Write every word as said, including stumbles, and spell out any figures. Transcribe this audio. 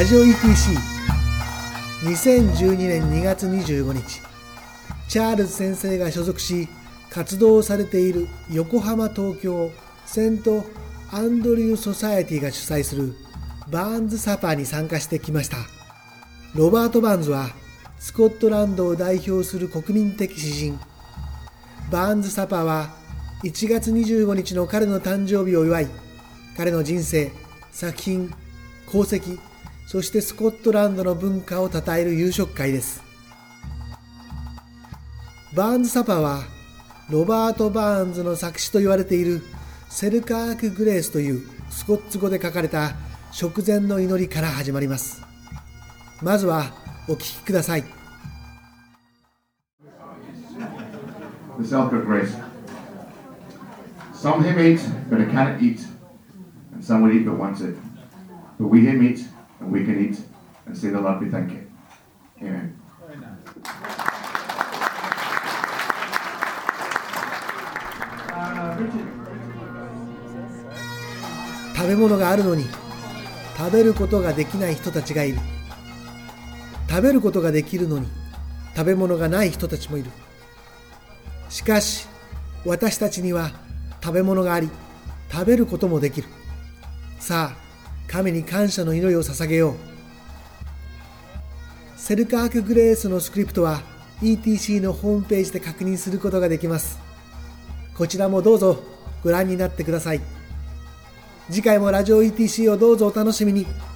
ラジオ イーティーシーにせんじゅうにねんにがつにじゅうごにち、チャールズ先生が所属し活動されている横浜東京セントアンドリューソサエティが主催するバーンズサパーに参加してきました。ロバート・バーンズはスコットランドを代表する国民的詩人。バーンズサパーはいちがつにじゅうごにちの彼の誕生日を祝い、彼の人生、作品、功績、そしてスコットランドの文化を称える夕食会です。バーンズサパーはロバート・バーンズの作詞と言われているセルカーク・グレースというスコッツ語で書かれた食前の祈りから始まります。まずはお聞きください。 The Selkirk Grace. Some him ate, but I cannot eat, and some would eat but once it. But we him eat, and we can eat, and say the Lord be thank you. Amen. 食べ物があるのに食べることができない人たちがいる。食べることができるのに食べ物がない人たちもいる。しかし私たちには食べ物があり、食べることもできる。さあ、神に感謝の祈りを捧げよう。セルカーク・グレースのスクリプトは イーティーシー のホームページで確認することができます。こちらもどうぞご覧になってください。次回もラジオ イーティーシー をどうぞお楽しみに。